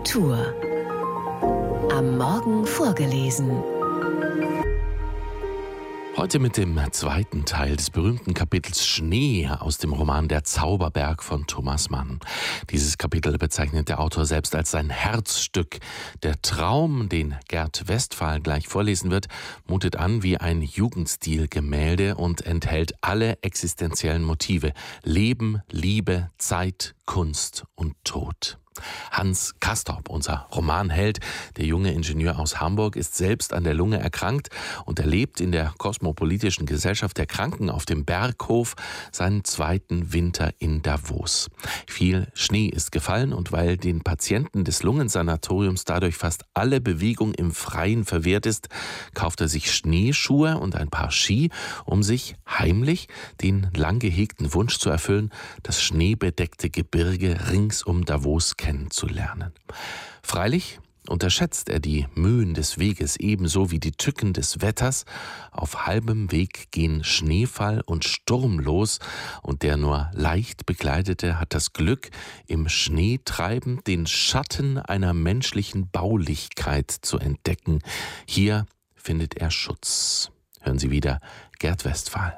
Kultur. Am Morgen vorgelesen. Heute mit dem zweiten Teil des berühmten Kapitels Schnee aus dem Roman Der Zauberberg von Thomas Mann. Dieses Kapitel bezeichnet der Autor selbst als sein Herzstück. Der Traum, den Gerd Westphal gleich vorlesen wird, mutet an wie ein Jugendstilgemälde und enthält alle existenziellen Motive: Leben, Liebe, Zeit, Kunst und Tod. Hans Castorp, unser Romanheld, der junge Ingenieur aus Hamburg, ist selbst an der Lunge erkrankt und erlebt in der Kosmopolitischen Gesellschaft der Kranken auf dem Berghof seinen zweiten Winter in Davos. Viel Schnee ist gefallen und weil den Patienten des Lungensanatoriums dadurch fast alle Bewegung im Freien verwehrt ist, kauft er sich Schneeschuhe und ein paar Ski, um sich heimlich den lang gehegten Wunsch zu erfüllen, das schneebedeckte Gebirge rings um Davos kennenzulernen. Freilich unterschätzt er die Mühen des Weges ebenso wie die Tücken des Wetters. Auf halbem Weg gehen Schneefall und Sturm los und der nur leicht Bekleidete hat das Glück, im Schneetreiben den Schatten einer menschlichen Baulichkeit zu entdecken. Hier findet er Schutz. Hören Sie wieder Gerd Westphal.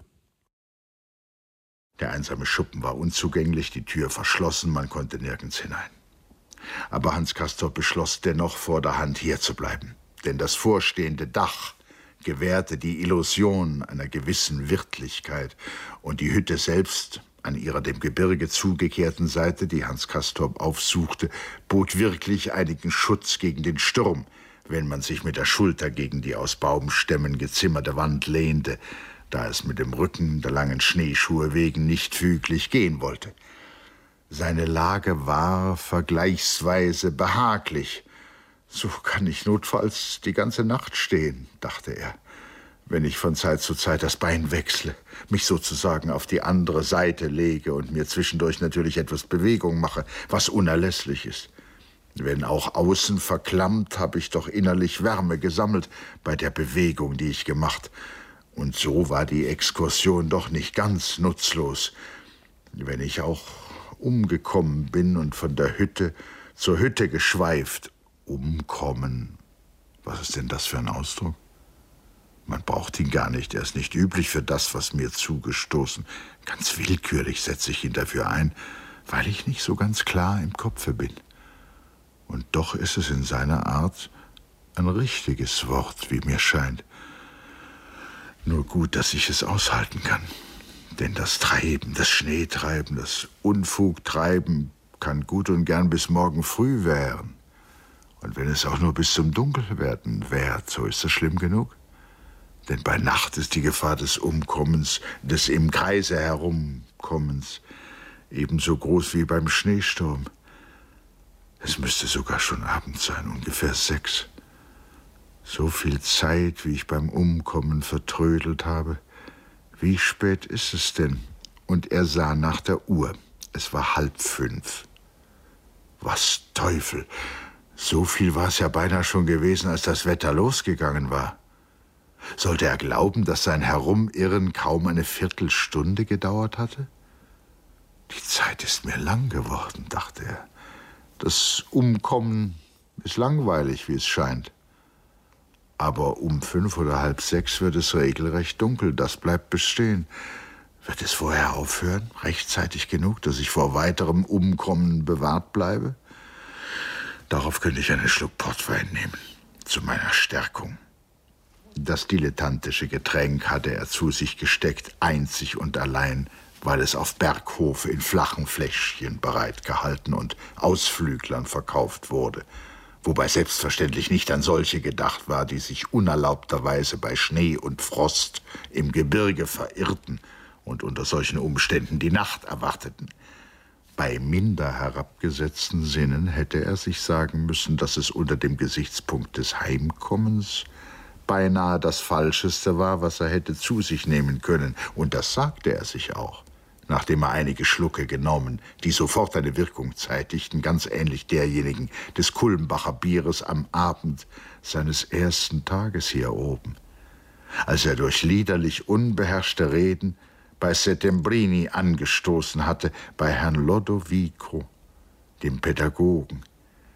Der einsame Schuppen war unzugänglich, die Tür verschlossen, man konnte nirgends hinein. Aber Hans Castorp beschloss dennoch, vor der Hand hier zu bleiben. Denn das vorstehende Dach gewährte die Illusion einer gewissen Wirtlichkeit. Und die Hütte selbst, an ihrer dem Gebirge zugekehrten Seite, die Hans Castorp aufsuchte, bot wirklich einigen Schutz gegen den Sturm, wenn man sich mit der Schulter gegen die aus Baumstämmen gezimmerte Wand lehnte, da es mit dem Rücken der langen Schneeschuhe wegen nicht füglich gehen wollte. Seine Lage war vergleichsweise behaglich. So kann ich notfalls die ganze Nacht stehen, dachte er, wenn ich von Zeit zu Zeit das Bein wechsle, mich sozusagen auf die andere Seite lege und mir zwischendurch natürlich etwas Bewegung mache, was unerlässlich ist. Wenn auch außen verklammt, habe ich doch innerlich Wärme gesammelt bei der Bewegung, die ich gemacht. Und so war die Exkursion doch nicht ganz nutzlos, wenn ich auch umgekommen bin und von der Hütte zur Hütte geschweift. Umkommen. Was ist denn das für ein Ausdruck? Man braucht ihn gar nicht, er ist nicht üblich für das, was mir zugestoßen. Ganz willkürlich setze ich ihn dafür ein, weil ich nicht so ganz klar im Kopfe bin. Und doch ist es in seiner Art ein richtiges Wort, wie mir scheint. Nur gut, dass ich es aushalten kann. Denn das Treiben, das Schneetreiben, das Unfugtreiben kann gut und gern bis morgen früh währen. Und wenn es auch nur bis zum Dunkelwerden währt, so ist das schlimm genug. Denn bei Nacht ist die Gefahr des Umkommens, des im Kreise Herumkommens, ebenso groß wie beim Schneesturm. Es müsste sogar schon Abend sein, ungefähr 6. So viel Zeit, wie ich beim Umkommen vertrödelt habe. Wie spät ist es denn? Und er sah nach der Uhr. Es war 4:30. Was Teufel! So viel war es ja beinahe schon gewesen, als das Wetter losgegangen war. Sollte er glauben, dass sein Herumirren kaum eine Viertelstunde gedauert hatte? Die Zeit ist mir lang geworden, dachte er. Das Umkommen ist langweilig, wie es scheint. Aber um 5 oder 5:30 wird es regelrecht dunkel, das bleibt bestehen. Wird es vorher aufhören, rechtzeitig genug, dass ich vor weiterem Umkommen bewahrt bleibe? Darauf könnte ich einen Schluck Portwein nehmen, zu meiner Stärkung. Das dilettantische Getränk hatte er zu sich gesteckt, einzig und allein, weil es auf Berghof in flachen Fläschchen bereitgehalten und Ausflüglern verkauft wurde. Wobei selbstverständlich nicht an solche gedacht war, die sich unerlaubterweise bei Schnee und Frost im Gebirge verirrten und unter solchen Umständen die Nacht erwarteten. Bei minder herabgesetzten Sinnen hätte er sich sagen müssen, dass es unter dem Gesichtspunkt des Heimkommens beinahe das Falscheste war, was er hätte zu sich nehmen können. Und das sagte er sich auch, nachdem er einige Schlucke genommen, die sofort eine Wirkung zeitigten, ganz ähnlich derjenigen des Kulmbacher Bieres am Abend seines ersten Tages hier oben, als er durch liederlich unbeherrschte Reden bei Settembrini angestoßen hatte, bei Herrn Lodovico, dem Pädagogen,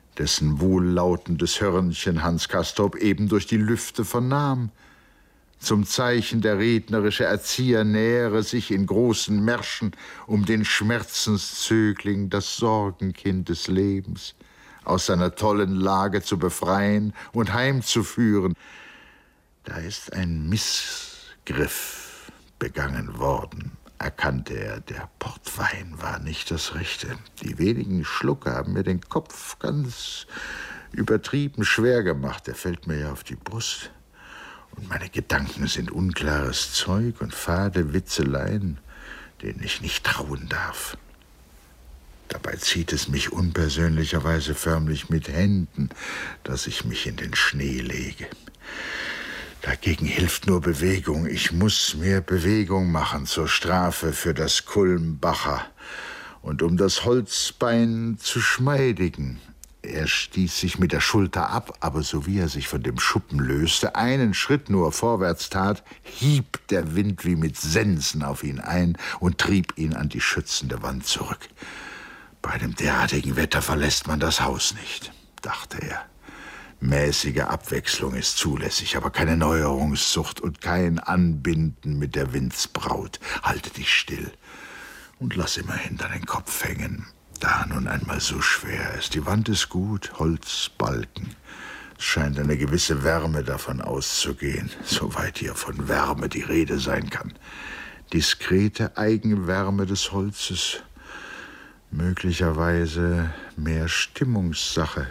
dessen wohllautendes Hörnchen Hans Castorp eben durch die Lüfte vernahm. Zum Zeichen der rednerische Erzieher nähere sich in großen Märschen um den Schmerzenszögling, das Sorgenkind des Lebens, aus seiner tollen Lage zu befreien und heimzuführen. Da ist ein Missgriff begangen worden, erkannte er. Der Portwein war nicht das Rechte. Die wenigen Schlucke haben mir den Kopf ganz übertrieben schwer gemacht. Der fällt mir ja auf die Brust. Und meine Gedanken sind unklares Zeug und fade Witzeleien, denen ich nicht trauen darf. Dabei zieht es mich unpersönlicherweise förmlich mit Händen, dass ich mich in den Schnee lege. Dagegen hilft nur Bewegung. Ich muss mir Bewegung machen zur Strafe für das Kulmbacher und um das Holzbein zu schmeidigen. Er stieß sich mit der Schulter ab, aber so wie er sich von dem Schuppen löste, einen Schritt nur vorwärts tat, hieb der Wind wie mit Sensen auf ihn ein und trieb ihn an die schützende Wand zurück. Bei einem derartigen Wetter verlässt man das Haus nicht, dachte er. Mäßige Abwechslung ist zulässig, aber keine Neuerungssucht und kein Anbinden mit der Windsbraut. Halte dich still und lass immerhin deinen Kopf hängen, da nun einmal so schwer ist. Die Wand ist gut, Holzbalken. Es scheint eine gewisse Wärme davon auszugehen, soweit hier von Wärme die Rede sein kann. Diskrete Eigenwärme des Holzes, möglicherweise mehr Stimmungssache.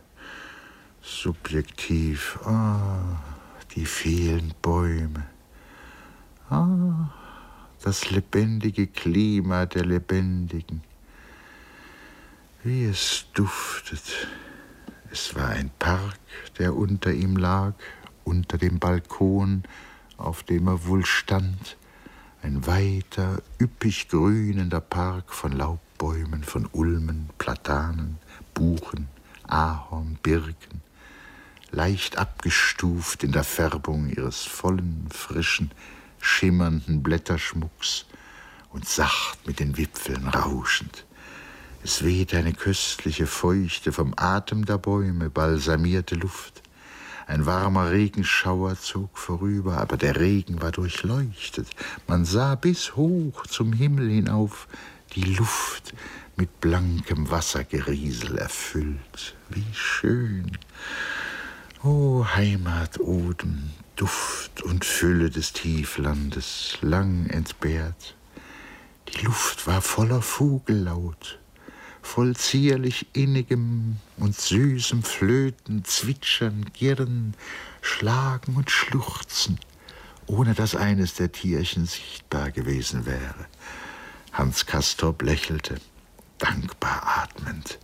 Subjektiv, die vielen Bäume, das lebendige Klima der Lebendigen, wie es duftet. Es war ein Park, der unter ihm lag, unter dem Balkon, auf dem er wohl stand, ein weiter, üppig grünender Park von Laubbäumen, von Ulmen, Platanen, Buchen, Ahorn, Birken, leicht abgestuft in der Färbung ihres vollen, frischen, schimmernden Blätterschmucks und sacht mit den Wipfeln rauschend. Es wehte eine köstliche, feuchte, vom Atem der Bäume balsamierte Luft. Ein warmer Regenschauer zog vorüber, aber der Regen war durchleuchtet. Man sah bis hoch zum Himmel hinauf, die Luft mit blankem Wassergeriesel erfüllt. Wie schön! O Heimatodem, Duft und Fülle des Tieflandes, lang entbehrt. Die Luft war voller Vogellaut, voll zierlich innigem und süßem Flöten, Zwitschern, Girren, Schlagen und Schluchzen, ohne dass eines der Tierchen sichtbar gewesen wäre. Hans Castorp lächelte, dankbar atmend.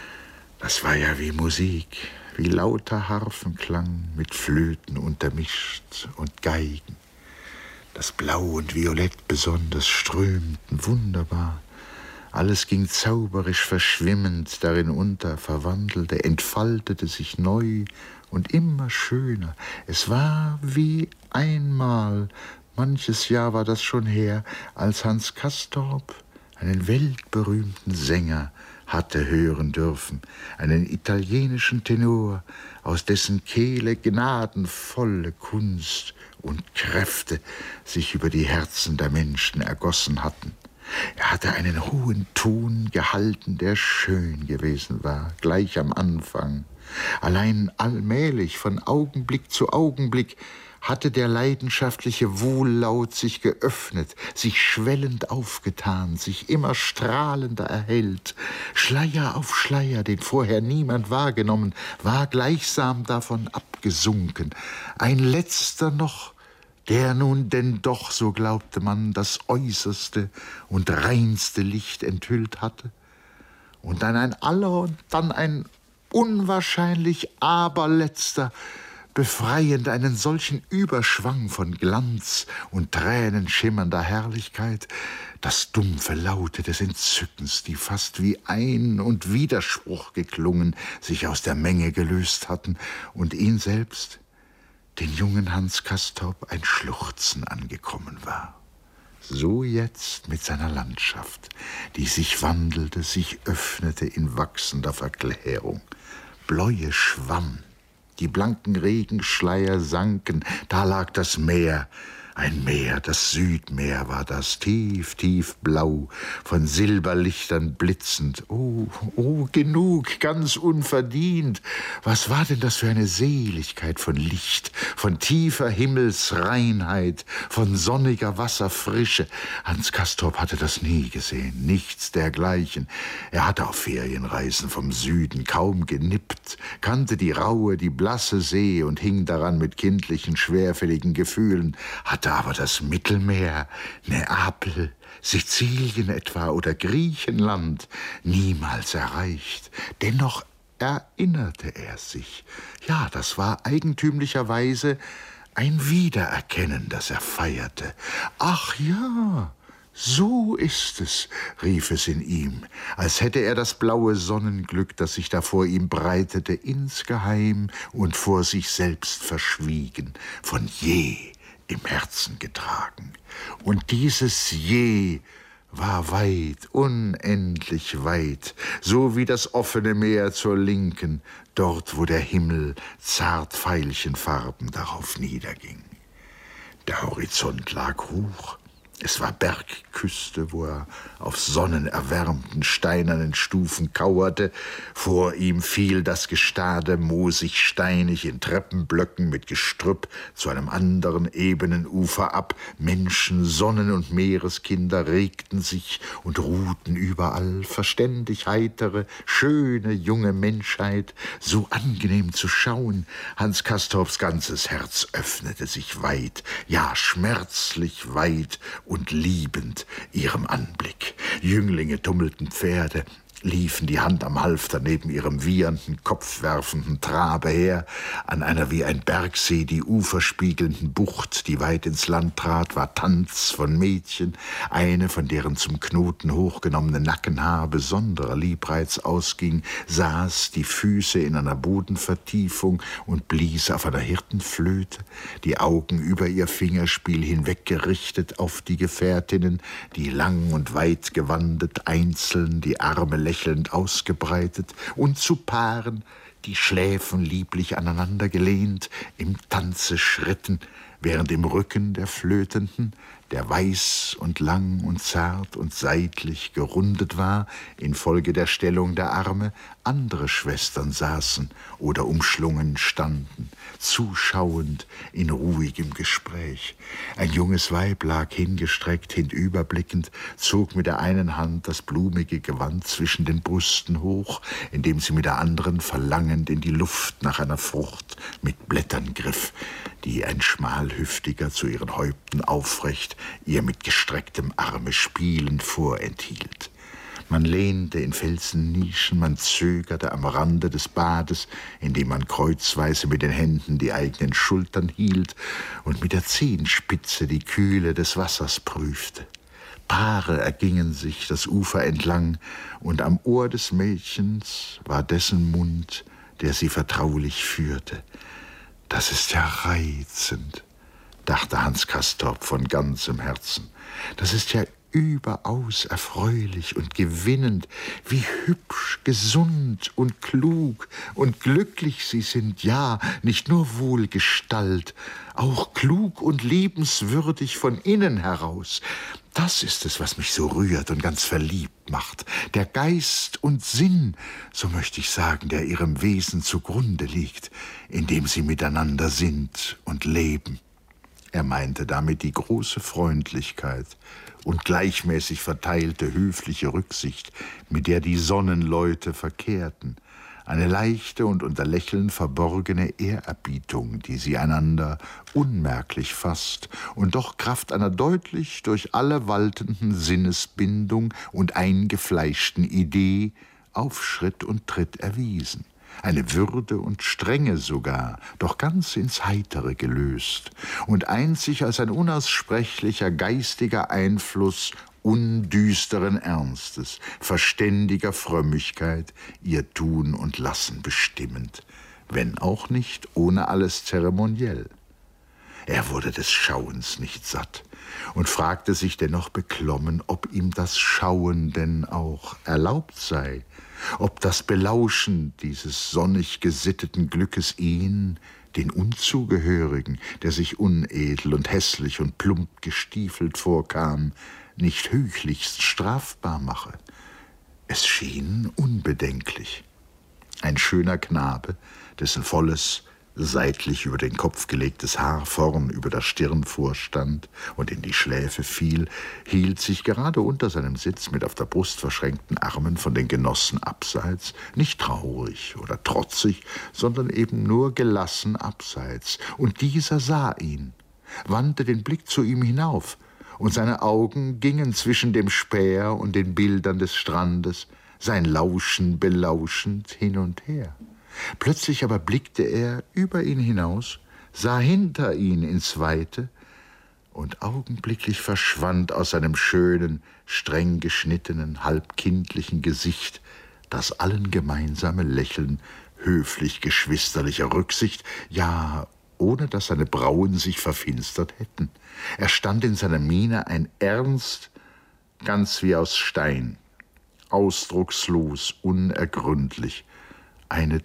Das war ja wie Musik, wie lauter Harfenklang mit Flöten untermischt und Geigen. Das Blau und Violett besonders strömten wunderbar. Alles ging zauberisch verschwimmend darin unter, verwandelte, entfaltete sich neu und immer schöner. Es war wie einmal, manches Jahr war das schon her, als Hans Castorp einen weltberühmten Sänger hatte hören dürfen, einen italienischen Tenor, aus dessen Kehle gnadenvolle Kunst und Kräfte sich über die Herzen der Menschen ergossen hatten. Er hatte einen hohen Ton gehalten, der schön gewesen war, gleich am Anfang. Allein allmählich, von Augenblick zu Augenblick, hatte der leidenschaftliche Wohllaut sich geöffnet, sich schwellend aufgetan, sich immer strahlender erhellt. Schleier auf Schleier, den vorher niemand wahrgenommen, war gleichsam davon abgesunken. Ein letzter noch, der nun denn doch, so glaubte man, das äußerste und reinste Licht enthüllt hatte. Und dann ein aller und dann ein unwahrscheinlich aberletzter, befreiend einen solchen Überschwang von Glanz und tränenschimmernder Herrlichkeit, dass dumpfe Laute des Entzückens, die fast wie Ein- und Widerspruch geklungen, sich aus der Menge gelöst hatten und ihn selbst, den jungen Hans Castorp, ein Schluchzen angekommen war. So jetzt mit seiner Landschaft, die sich wandelte, sich öffnete in wachsender Verklärung. Bläue schwamm. Die blanken Regenschleier sanken, da lag das Meer. Ein Meer, das Südmeer war das, tief, tief blau, von Silberlichtern blitzend. Oh, oh, genug, ganz unverdient. Was war denn das für eine Seligkeit von Licht, von tiefer Himmelsreinheit, von sonniger Wasserfrische? Hans Castorp hatte das nie gesehen, nichts dergleichen. Er hatte auf Ferienreisen vom Süden kaum genippt, kannte die raue, die blasse See und hing daran mit kindlichen, schwerfälligen Gefühlen, hatte aber das Mittelmeer, Neapel, Sizilien etwa oder Griechenland niemals erreicht. Dennoch erinnerte er sich. Ja, das war eigentümlicherweise ein Wiedererkennen, das er feierte. Ach ja, so ist es, rief es in ihm, als hätte er das blaue Sonnenglück, das sich da vor ihm breitete, insgeheim und vor sich selbst verschwiegen, von je im Herzen getragen. Und dieses Je war weit, unendlich weit, so wie das offene Meer zur Linken, dort, wo der Himmel zart veilchenfarben darauf niederging. Der Horizont lag hoch. Es war Bergküste, wo er auf sonnenerwärmten steinernen Stufen kauerte. Vor ihm fiel das Gestade moosig-steinig in Treppenblöcken mit Gestrüpp zu einem anderen ebenen Ufer ab. Menschen, Sonnen- und Meereskinder regten sich und ruhten überall. Verständig heitere, schöne, junge Menschheit, so angenehm zu schauen. Hans Castorps ganzes Herz öffnete sich weit, ja schmerzlich weit und liebend ihrem Anblick. Jünglinge tummelten Pferde, liefen die Hand am Halfter neben ihrem wiehernden, kopfwerfenden Trabe her. An einer wie ein Bergsee die Ufer spiegelnden Bucht, die weit ins Land trat, war Tanz von Mädchen. Eine, von deren zum Knoten hochgenommene Nackenhaar besonderer Liebreiz ausging, saß die Füße in einer Bodenvertiefung und blies auf einer Hirtenflöte, die Augen über ihr Fingerspiel hinweggerichtet auf die Gefährtinnen, die lang und weit gewandet, einzeln, die Arme lächelnd ausgebreitet, und zu Paaren, die Schläfen lieblich aneinander gelehnt, im Tanze schritten, während im Rücken der Flötenden, der weiß und lang und zart und seitlich gerundet war, infolge der Stellung der Arme, andere Schwestern saßen oder umschlungen standen, zuschauend in ruhigem Gespräch. Ein junges Weib lag hingestreckt, hinüberblickend, zog mit der einen Hand das blumige Gewand zwischen den Brüsten hoch, indem sie mit der anderen verlangend in die Luft nach einer Frucht mit Blättern griff, die ein Schmalhüftiger zu ihren Häupten aufrecht ihr mit gestrecktem Arme spielend vorenthielt. Man lehnte in Felsennischen, man zögerte am Rande des Bades, indem man kreuzweise mit den Händen die eigenen Schultern hielt und mit der Zehenspitze die Kühle des Wassers prüfte. Paare ergingen sich das Ufer entlang, und am Ohr des Mädchens war dessen Mund, der sie vertraulich führte. »Das ist ja reizend«, dachte Hans Castorp von ganzem Herzen. »Das ist ja überaus erfreulich und gewinnend, wie hübsch, gesund und klug und glücklich sie sind, ja, nicht nur wohlgestalt, auch klug und liebenswürdig von innen heraus. Das ist es, was mich so rührt und ganz verliebt macht. Der Geist und Sinn, so möchte ich sagen, der ihrem Wesen zugrunde liegt, indem sie miteinander sind und leben.« Er meinte damit die große Freundlichkeit und gleichmäßig verteilte höfliche Rücksicht, mit der die Sonnenleute verkehrten, eine leichte und unter Lächeln verborgene Ehrerbietung, die sie einander unmerklich fast und doch Kraft einer deutlich durch alle waltenden Sinnesbindung und eingefleischten Idee auf Schritt und Tritt erwiesen. Eine Würde und Strenge sogar, doch ganz ins Heitere gelöst und einzig als ein unaussprechlicher geistiger Einfluss undüsteren Ernstes, verständiger Frömmigkeit ihr Tun und Lassen bestimmend, wenn auch nicht ohne alles zeremoniell. Er wurde des Schauens nicht satt und fragte sich dennoch beklommen, ob ihm das Schauen denn auch erlaubt sei, ob das Belauschen dieses sonnig gesitteten Glückes ihn, den Unzugehörigen, der sich unedel und hässlich und plump gestiefelt vorkam, nicht höchlichst strafbar mache. Es schien unbedenklich. Ein schöner Knabe, dessen volles, seitlich über den Kopf gelegtes Haar vorn über der Stirn vorstand und in die Schläfe fiel, hielt sich gerade unter seinem Sitz mit auf der Brust verschränkten Armen von den Genossen abseits, nicht traurig oder trotzig, sondern eben nur gelassen abseits. Und dieser sah ihn, wandte den Blick zu ihm hinauf, und seine Augen gingen zwischen dem Späher und den Bildern des Strandes, sein Lauschen belauschend hin und her. Plötzlich aber blickte er über ihn hinaus, sah hinter ihn ins Weite, und augenblicklich verschwand aus seinem schönen, streng geschnittenen, halb kindlichen Gesicht das allen gemeinsame Lächeln höflich geschwisterlicher Rücksicht, ja, ohne dass seine Brauen sich verfinstert hätten. Er stand in seiner Miene ein Ernst, ganz wie aus Stein, ausdruckslos, unergründlich, eine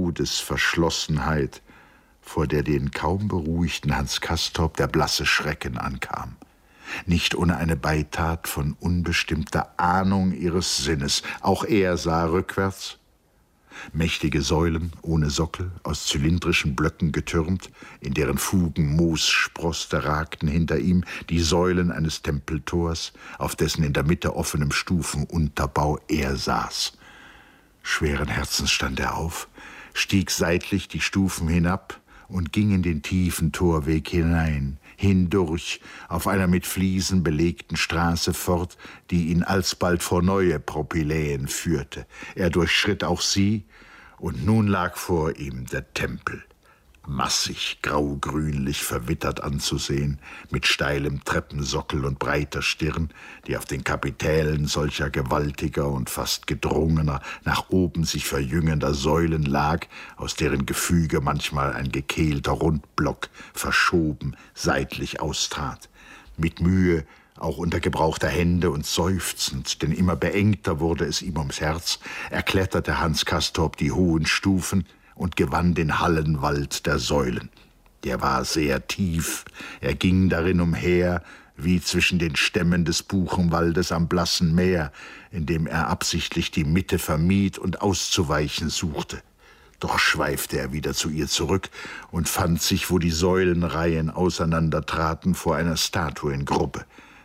Todesverschlossenheit, vor der den kaum beruhigten Hans Castorp der blasse Schrecken ankam. Nicht ohne eine Beitat von unbestimmter Ahnung ihres Sinnes. Auch er sah rückwärts. Mächtige Säulen ohne Sockel, aus zylindrischen Blöcken getürmt, in deren Fugen Moos sproßte, ragten hinter ihm, die Säulen eines Tempeltors, auf dessen in der Mitte offenem Stufenunterbau er saß. Schweren Herzens stand er auf, stieg seitlich die Stufen hinab und ging in den tiefen Torweg hinein, hindurch, auf einer mit Fliesen belegten Straße fort, die ihn alsbald vor neue Propyläen führte. Er durchschritt auch sie, und nun lag vor ihm der Tempel, massig, graugrünlich verwittert anzusehen, mit steilem Treppensockel und breiter Stirn, die auf den Kapitellen solcher gewaltiger und fast gedrungener, nach oben sich verjüngender Säulen lag, aus deren Gefüge manchmal ein gekehlter Rundblock verschoben seitlich austrat. Mit Mühe, auch unter Gebrauch der Hände und seufzend, denn immer beengter wurde es ihm ums Herz, erkletterte Hans Castorp die hohen Stufen und gewann den Hallenwald der Säulen. Der war sehr tief, er ging darin umher, wie zwischen den Stämmen des Buchenwaldes am blassen Meer, in dem er absichtlich die Mitte vermied und auszuweichen suchte. Doch schweifte er wieder zu ihr zurück und fand sich, wo die Säulenreihen auseinandertraten, vor einer Statuengruppe.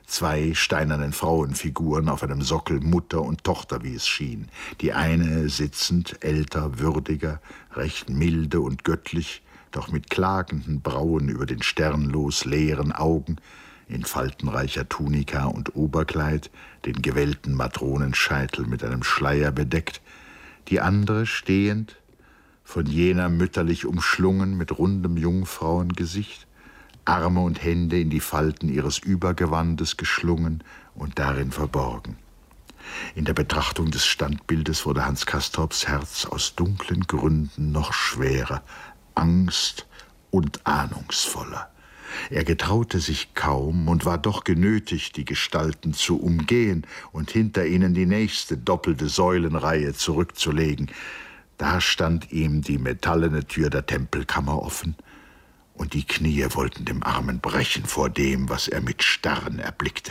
2 steinernen Frauenfiguren auf einem Sockel, Mutter und Tochter, wie es schien. Die eine sitzend, älter, würdiger, recht milde und göttlich, doch mit klagenden Brauen über den sternlos leeren Augen, in faltenreicher Tunika und Oberkleid, den gewellten Matronenscheitel mit einem Schleier bedeckt, die andere stehend, von jener mütterlich umschlungen mit rundem Jungfrauengesicht, Arme und Hände in die Falten ihres Übergewandes geschlungen und darin verborgen. In der Betrachtung des Standbildes wurde Hans Castorps Herz aus dunklen Gründen noch schwerer, Angst und ahnungsvoller. Er getraute sich kaum und war doch genötigt, die Gestalten zu umgehen und hinter ihnen die nächste doppelte Säulenreihe zurückzulegen. Da stand ihm die metallene Tür der Tempelkammer offen, und die Knie wollten dem Armen brechen vor dem, was er mit Starren erblickte.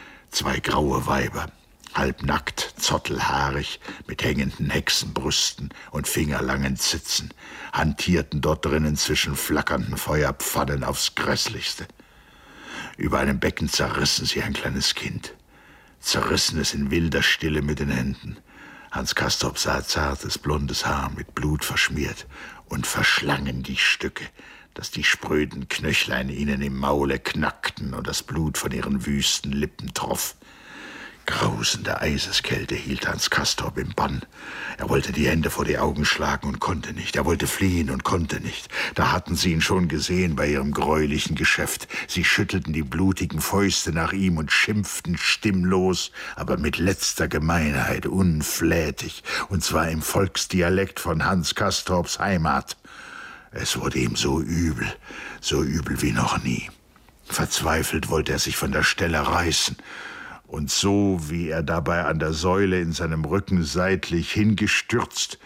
2 graue Weiber, halbnackt, zottelhaarig, mit hängenden Hexenbrüsten und fingerlangen Zitzen, hantierten dort drinnen zwischen flackernden Feuerpfannen aufs Grässlichste. Über einem Becken zerrissen sie ein kleines Kind, zerrissen es in wilder Stille mit den Händen. Hans Castorp sah zartes, blondes Haar mit Blut verschmiert und verschlangen die Stücke, dass die spröden Knöchlein ihnen im Maule knackten und das Blut von ihren wüsten Lippen troff. Grausende Eiseskälte hielt Hans Castorp im Bann. Er wollte die Hände vor die Augen schlagen und konnte nicht. Er wollte fliehen und konnte nicht. Da hatten sie ihn schon gesehen bei ihrem greulichen Geschäft. Sie schüttelten die blutigen Fäuste nach ihm und schimpften stimmlos, aber mit letzter Gemeinheit, unflätig, und zwar im Volksdialekt von Hans Castorps Heimat. Es wurde ihm so übel wie noch nie. Verzweifelt wollte er sich von der Stelle reißen. Und so, wie er dabei an der Säule in seinem Rücken seitlich hingestürzt,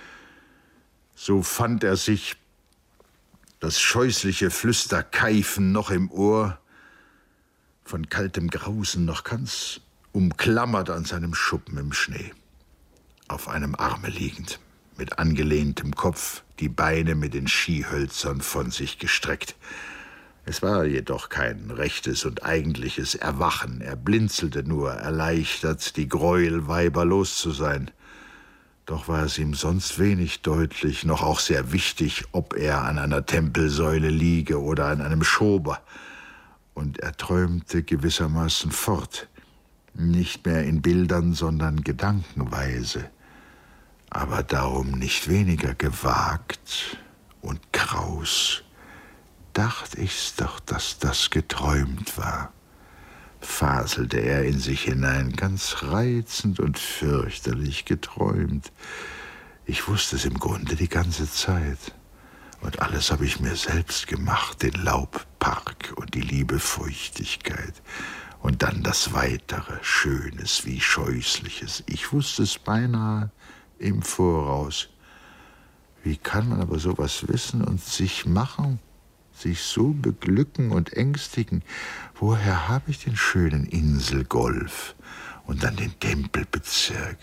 so fand er sich, das scheußliche Flüsterkeifen noch im Ohr, von kaltem Grausen noch ganz umklammert an seinem Schuppen im Schnee, auf einem Arme liegend, mit angelehntem Kopf, die Beine mit den Skihölzern von sich gestreckt. Es war jedoch kein rechtes und eigentliches Erwachen. Er blinzelte nur, erleichtert, die Gräuelweiber los zu sein. Doch war es ihm sonst wenig deutlich, noch auch sehr wichtig, ob er an einer Tempelsäule liege oder an einem Schober. Und er träumte gewissermaßen fort, nicht mehr in Bildern, sondern gedankenweise, aber darum nicht weniger gewagt und kraus. Dacht ich's doch, dass das geträumt war, faselte er in sich hinein, ganz reizend und fürchterlich geträumt. Ich wusste es im Grunde die ganze Zeit. Und alles habe ich mir selbst gemacht, den Laubpark und die liebe Feuchtigkeit. Und dann das Weitere, Schönes wie Scheußliches. Ich wusste es beinahe im Voraus. Wie kann man aber sowas wissen und sich machen? Sich so beglücken und ängstigen. Woher habe ich den schönen Inselgolf und dann den Tempelbezirk?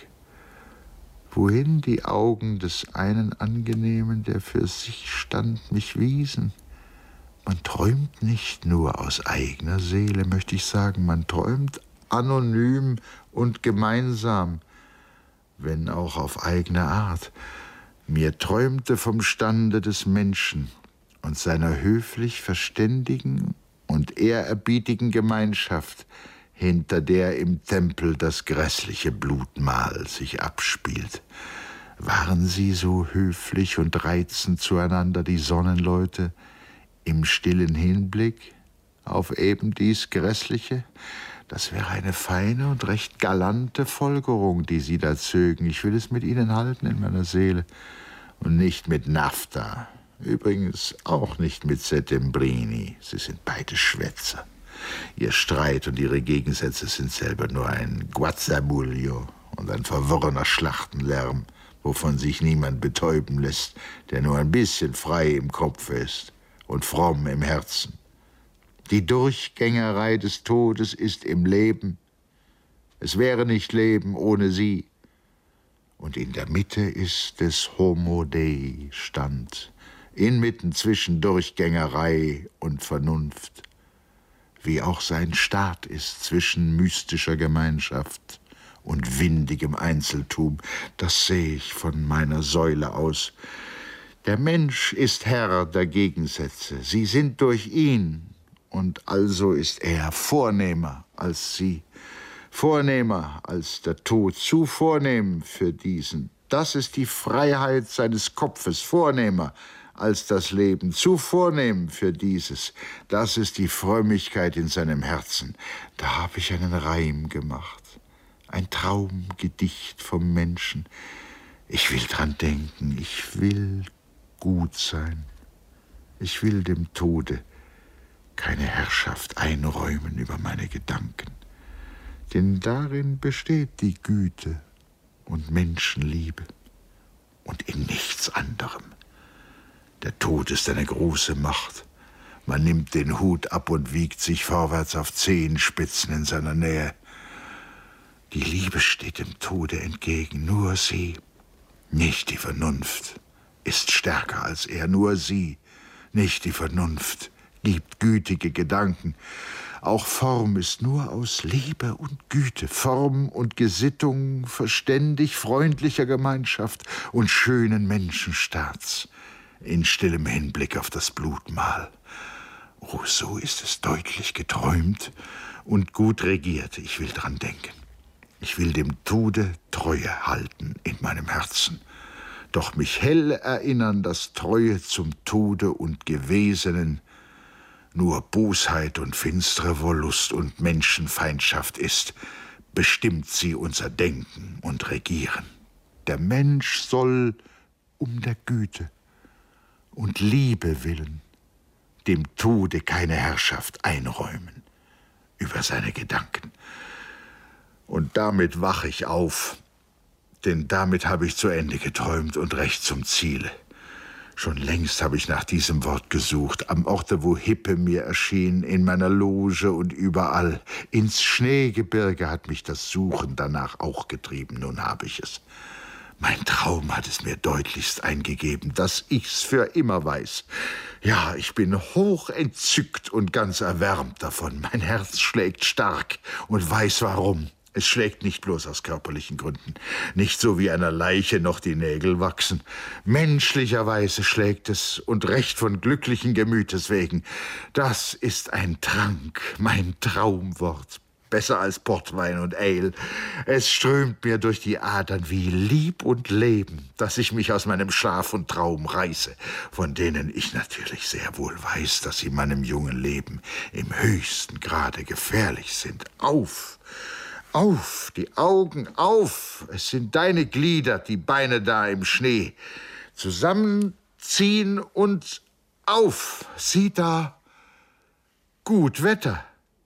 Wohin die Augen des einen Angenehmen, der für sich stand, mich wiesen? Man träumt nicht nur aus eigener Seele, möchte ich sagen, man träumt anonym und gemeinsam, wenn auch auf eigene Art. Mir träumte vom Stande des Menschen und seiner höflich verständigen und ehrerbietigen Gemeinschaft, hinter der im Tempel das grässliche Blutmahl sich abspielt. Waren sie so höflich und reizend zueinander, die Sonnenleute, im stillen Hinblick auf eben dies Grässliche? Das wäre eine feine und recht galante Folgerung, die sie da zögen. Ich will es mit ihnen halten in meiner Seele und nicht mit Nafta. Übrigens auch nicht mit Settembrini. Sie sind beide Schwätzer. Ihr Streit und ihre Gegensätze sind selber nur ein Guazzabuglio und ein verworrener Schlachtenlärm, wovon sich niemand betäuben lässt, der nur ein bisschen frei im Kopf ist und fromm im Herzen. Die Durchgängerei des Todes ist im Leben. Es wäre nicht Leben ohne sie. Und in der Mitte ist des Homo Dei Stand, inmitten zwischen Durchgängerei und Vernunft, wie auch sein Staat ist zwischen mystischer Gemeinschaft und windigem Einzeltum. Das sehe ich von meiner Säule aus. Der Mensch ist Herr der Gegensätze. Sie sind durch ihn, und also ist er vornehmer als sie, vornehmer als der Tod, zu vornehm für diesen. Das ist die Freiheit seines Kopfes, vornehmer als das Leben, zu vornehm für dieses. Das ist die Frömmigkeit in seinem Herzen. Da habe ich einen Reim gemacht, ein Traumgedicht vom Menschen. Ich will dran denken, ich will gut sein. Ich will dem Tode keine Herrschaft einräumen über meine Gedanken. Denn darin besteht die Güte und Menschenliebe und in nichts anderem. Der Tod ist eine große Macht. Man nimmt den Hut ab und wiegt sich vorwärts auf Zehenspitzen in seiner Nähe. Die Liebe steht dem Tode entgegen, nur sie, nicht die Vernunft, ist stärker als er, nur sie, nicht die Vernunft, liebt gütige Gedanken. Auch Form ist nur aus Liebe und Güte, Form und Gesittung verständig freundlicher Gemeinschaft und schönen Menschenstaats, in stillem Hinblick auf das Blutmahl. Oh, so ist es deutlich geträumt und gut regiert. Ich will dran denken. Ich will dem Tode Treue halten in meinem Herzen, doch mich hell erinnern, dass Treue zum Tode und Gewesenen nur Bosheit und finstere Wollust und Menschenfeindschaft ist, bestimmt sie unser Denken und Regieren. Der Mensch soll um der Güte und Liebe willen dem Tode keine Herrschaft einräumen über seine Gedanken. Und damit wach ich auf, denn damit habe ich zu Ende geträumt und recht zum Ziele. Schon längst habe ich nach diesem Wort gesucht, am Orte, wo Hippe mir erschien, in meiner Loge und überall. Ins Schneegebirge hat mich das Suchen danach auch getrieben, nun habe ich es. Mein Traum hat es mir deutlichst eingegeben, dass ich's für immer weiß. Ja, ich bin hoch entzückt und ganz erwärmt davon. Mein Herz schlägt stark und weiß warum. Es schlägt nicht bloß aus körperlichen Gründen, nicht so wie einer Leiche noch die Nägel wachsen. Menschlicherweise schlägt es und recht von glücklichen Gemütes wegen. Das ist ein Trank, mein Traumwort. Besser als Portwein und Ale. Es strömt mir durch die Adern wie Lieb und Leben, dass ich mich aus meinem Schlaf und Traum reiße, von denen ich natürlich sehr wohl weiß, dass sie meinem jungen Leben im höchsten Grade gefährlich sind. Auf! Auf, die Augen auf! Es sind deine Glieder, die Beine da im Schnee. Zusammenziehen und auf! Sieh da! Gut Wetter!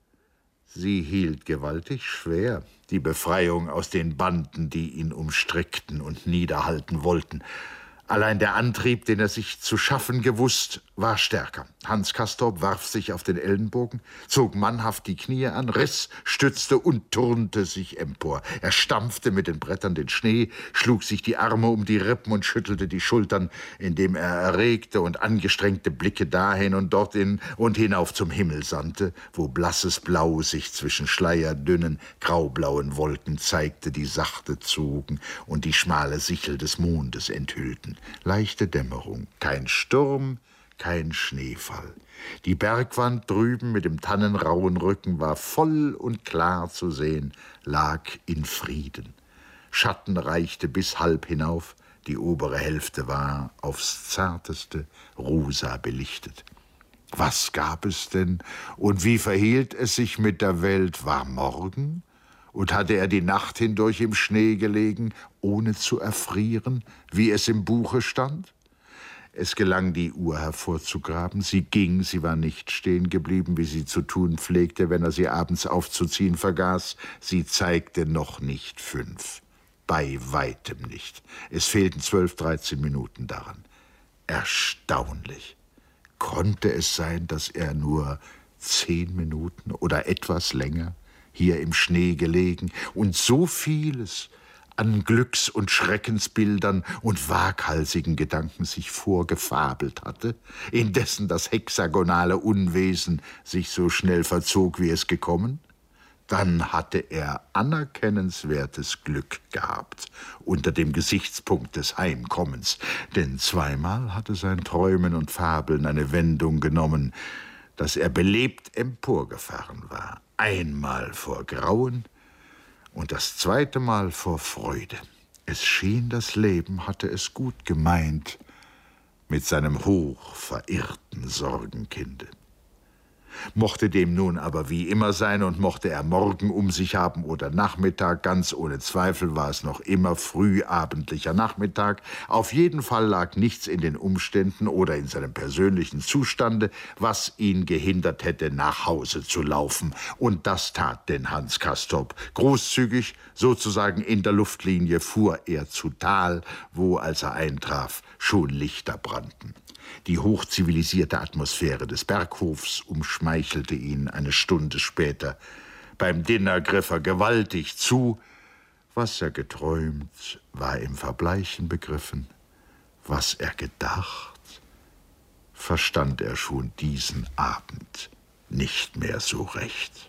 Sie hielt gewaltig schwer, die Befreiung aus den Banden, die ihn umstrickten und niederhalten wollten. Allein der Antrieb, den er sich zu schaffen gewusst, war stärker. Hans Castorp warf sich auf den Ellenbogen, zog mannhaft die Knie an, riss, stützte und turnte sich empor. Er stampfte mit den Brettern den Schnee, schlug sich die Arme um die Rippen und schüttelte die Schultern, indem er erregte und angestrengte Blicke dahin und dorthin und hinauf zum Himmel sandte, wo blasses Blau sich zwischen schleierdünnen, graublauen Wolken zeigte, die sachte zogen und die schmale Sichel des Mondes enthüllten. Leichte Dämmerung, kein Sturm, kein Schneefall. Die Bergwand drüben mit dem tannenrauen Rücken war voll und klar zu sehen, lag in Frieden. Schatten reichte bis halb hinauf, die obere Hälfte war aufs Zarteste rosa belichtet. Was gab es denn und wie verhielt es sich mit der Welt? War Morgen? Und hatte er die Nacht hindurch im Schnee gelegen, ohne zu erfrieren, wie es im Buche stand? Es gelang, die Uhr hervorzugraben. Sie ging, sie war nicht stehen geblieben, wie sie zu tun pflegte, wenn er sie abends aufzuziehen vergaß. Sie zeigte noch nicht 5. Bei weitem nicht. Es fehlten 12, 13 Minuten daran. Erstaunlich. Konnte es sein, dass er nur 10 Minuten oder etwas länger hier im Schnee gelegen und so vieles an Glücks- und Schreckensbildern und waghalsigen Gedanken sich vorgefabelt hatte, indessen das hexagonale Unwesen sich so schnell verzog, wie es gekommen? Dann hatte er anerkennenswertes Glück gehabt unter dem Gesichtspunkt des Heimkommens, denn zweimal hatte sein Träumen und Fabeln eine Wendung genommen, dass er belebt emporgefahren war, einmal vor Grauen und das zweite Mal vor Freude. Es schien, das Leben hatte es gut gemeint mit seinem hoch verirrten Sorgenkinde. Mochte dem nun aber wie immer sein und mochte er Morgen um sich haben oder Nachmittag, ganz ohne Zweifel war es noch immer frühabendlicher Nachmittag. Auf jeden Fall lag nichts in den Umständen oder in seinem persönlichen Zustande, was ihn gehindert hätte, nach Hause zu laufen. Und das tat denn Hans Castorp. Großzügig, sozusagen in der Luftlinie, fuhr er zu Tal, wo, als er eintraf, schon Lichter brannten. Die hochzivilisierte Atmosphäre des Berghofs umschmeichelte ihn eine Stunde später. Beim Dinner griff er gewaltig zu. Was er geträumt, war im Verbleichen begriffen. Was er gedacht, verstand er schon diesen Abend nicht mehr so recht.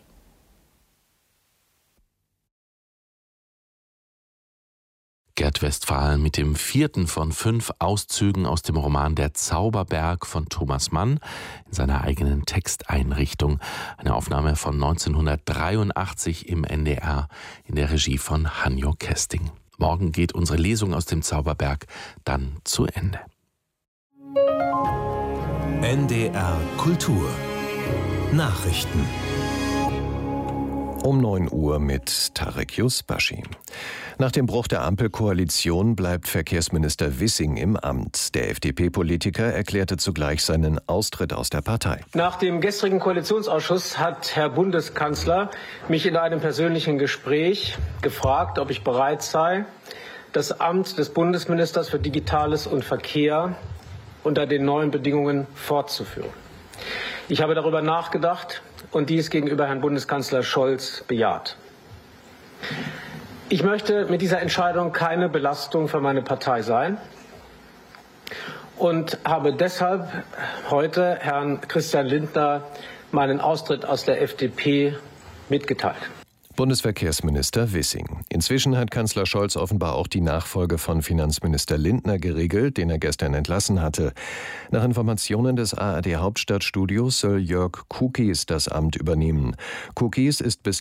Gerd Westphal mit dem 4. von 5 Auszügen aus dem Roman Der Zauberberg von Thomas Mann in seiner eigenen Texteinrichtung. Eine Aufnahme von 1983 im NDR in der Regie von Hanjo Kesting. Morgen geht unsere Lesung aus dem Zauberberg dann zu Ende. NDR Kultur Nachrichten Um 9 Uhr mit Tarek Yusbashi. Nach dem Bruch der Ampelkoalition bleibt Verkehrsminister Wissing im Amt. Der FDP-Politiker erklärte zugleich seinen Austritt aus der Partei. Nach dem gestrigen Koalitionsausschuss hat Herr Bundeskanzler mich in einem persönlichen Gespräch gefragt, ob ich bereit sei, das Amt des Bundesministers für Digitales und Verkehr unter den neuen Bedingungen fortzuführen. Ich habe darüber nachgedacht und dies gegenüber Herrn Bundeskanzler Scholz bejaht. Ich möchte mit dieser Entscheidung keine Belastung für meine Partei sein und habe deshalb heute Herrn Christian Lindner meinen Austritt aus der FDP mitgeteilt. Bundesverkehrsminister Wissing. Inzwischen hat Kanzler Scholz offenbar auch die Nachfolge von Finanzminister Lindner geregelt, den er gestern entlassen hatte. Nach Informationen des ARD Hauptstadtstudios soll Jörg Kukis das Amt übernehmen. Kukis ist bislang